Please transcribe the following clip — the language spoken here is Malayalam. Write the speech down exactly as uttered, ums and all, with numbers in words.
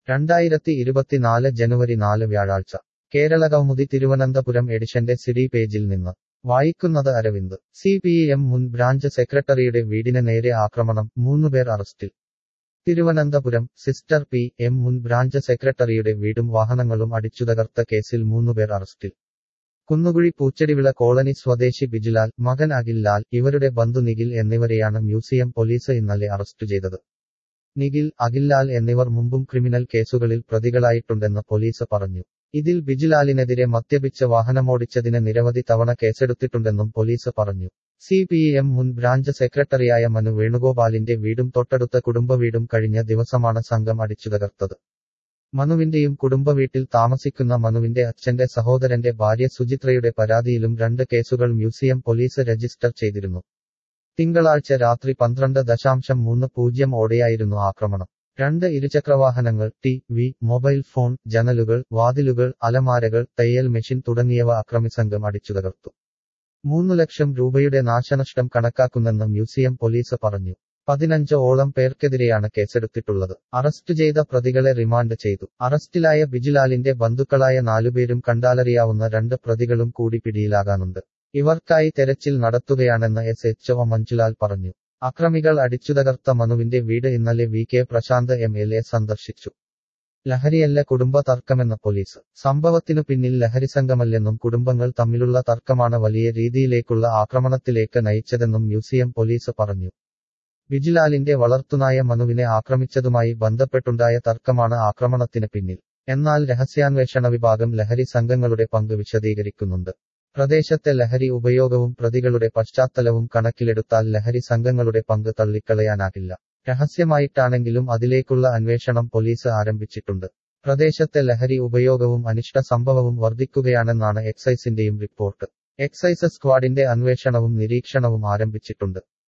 രണ്ടായിരത്തി ഇരുപത്തിനാല് ജനുവരി നാല് വ്യാഴാഴ്ച കേരള കൗമുദി തിരുവനന്തപുരം എഡിഷന്റെ സിഡി പേജിൽ നിന്ന് വായിക്കുന്നത് അരവിന്ദ്. സി പി എം മുൻ ബ്രാഞ്ച് സെക്രട്ടറിയുടെ വീടിന് നേരെ ആക്രമണം, മൂന്നുപേർ അറസ്റ്റിൽ. തിരുവനന്തപുരം. സിസ്റ്റർ പി എം മുൻ ബ്രാഞ്ച് സെക്രട്ടറിയുടെ വീടും വാഹനങ്ങളും അടിച്ചുതകർത്ത കേസിൽ മൂന്നുപേർ അറസ്റ്റിൽ. കുന്നുകുഴി പൂച്ചെടിവിള കോളനി സ്വദേശി ബിജുലാൽ, മകൻ അഖിൽ ലാൽ, ഇവരുടെ ബന്ധു നിഖിൽ എന്നിവരെയാണ് മ്യൂസിയം പോലീസ് ഇന്നലെ അറസ്റ്റ് ചെയ്തത്. നിഖിൽ, അഖിൽ ലാൽ എന്നിവർ മുമ്പും ക്രിമിനൽ കേസുകളിൽ പ്രതികളായിട്ടുണ്ടെന്ന് പോലീസ് പറഞ്ഞു. ഇതിൽ ബിജുലാലിനെതിരെ മദ്യപിച്ച് വാഹനമോടിച്ചതിന് നിരവധി തവണ കേസെടുത്തിട്ടുണ്ടെന്നും പോലീസ് പറഞ്ഞു. സി പി എം മുൻ ബ്രാഞ്ച് സെക്രട്ടറിയായ മനു വേണുഗോപാലിന്റെ വീടും തൊട്ടടുത്ത കുടുംബവീടും കഴിഞ്ഞ ദിവസമാണ് സംഘം അടിച്ചുതകർത്തത്. മനുവിന്റെയും കുടുംബവീട്ടിൽ താമസിക്കുന്ന മനുവിന്റെ അച്ഛന്റെ സഹോദരന്റെ ഭാര്യ സുചിത്രയുടെ പരാതിയിലും രണ്ട് കേസുകൾ മ്യൂസിയം പോലീസ് രജിസ്റ്റർ ചെയ്തിരുന്നു. തിങ്കളാഴ്ച രാത്രി പന്ത്രണ്ട് ദശാംശം മൂന്ന് പൂജ്യം ഓടെയായിരുന്നു ആക്രമണം. രണ്ട് ഇരുചക്രവാഹനങ്ങൾ, ടി വി, മൊബൈൽ ഫോൺ, ജനലുകൾ, വാതിലുകൾ, അലമാരകൾ, തയ്യൽ മെഷീൻ തുടങ്ങിയവ അക്രമിസംഘം അടിച്ചുതകർത്തു. മൂന്നു ലക്ഷം രൂപയുടെ നാശനഷ്ടം കണക്കാക്കുന്നെന്ന് മ്യൂസിയം പോലീസ് പറഞ്ഞു. പതിനഞ്ച് ഓളം പേർക്കെതിരെയാണ് കേസെടുത്തിട്ടുള്ളത്. അറസ്റ്റ് ചെയ്ത പ്രതികളെ റിമാൻഡ് ചെയ്തു. അറസ്റ്റിലായ ബിജുലാലിന്റെ ബന്ധുക്കളായ നാലുപേരും കണ്ടാലറിയാവുന്ന രണ്ട് പ്രതികളും കൂടി പിടിയിലാകാനുണ്ട്. ഇവർക്കായി തെരച്ചിൽ നടത്തുകയാണെന്ന് എസ് എച്ച് ഒ മഞ്ജുലാൽ പറഞ്ഞു. അക്രമികൾ അടിച്ചുതകർത്ത മനുവിന്റെ വീട് ഇന്നലെ V K Prashanth M L A സന്ദർശിച്ചു. ലഹരിയല്ല കുടുംബ തർക്കമെന്ന പോലീസ്. സംഭവത്തിനു പിന്നിൽ ലഹരിസംഘമല്ലെന്നും കുടുംബങ്ങൾ തമ്മിലുള്ള തർക്കമാണ് വലിയ രീതിയിലേക്കുള്ള ആക്രമണത്തിലേക്ക് നയിച്ചതെന്നും മ്യൂസിയം പോലീസ് പറഞ്ഞു. ബിജുലാലിന്റെ വളർത്തുനായ മനുവിനെ ആക്രമിച്ചതുമായി ബന്ധപ്പെട്ടുണ്ടായ തർക്കമാണ് ആക്രമണത്തിന് പിന്നിൽ. എന്നാൽ രഹസ്യാന്വേഷണ വിഭാഗം ലഹരി സംഘങ്ങളുടെ പങ്ക് വിശദീകരിക്കുന്നുണ്ട്. പ്രദേശത്തെ ലഹരി ഉപയോഗവും പ്രതികളുടെ പശ്ചാത്തലവും കണക്കിലെടുത്താൽ ലഹരി സംഘങ്ങളുടെ പങ്ക് തള്ളിക്കളയാനാകില്ല. രഹസ്യമായിട്ടാണെങ്കിലും അതിലേക്കുള്ള അന്വേഷണം പോലീസ് ആരംഭിച്ചിട്ടുണ്ട്. പ്രദേശത്തെ ലഹരി ഉപയോഗവും അനിഷ്ട സംഭവവും വർദ്ധിക്കുകയാണെന്നാണ് എക്സൈസിന്റെയും റിപ്പോർട്ട്. എക്സൈസ് സ്ക്വാഡിന്റെ അന്വേഷണവും നിരീക്ഷണവും ആരംഭിച്ചിട്ടുണ്ട്.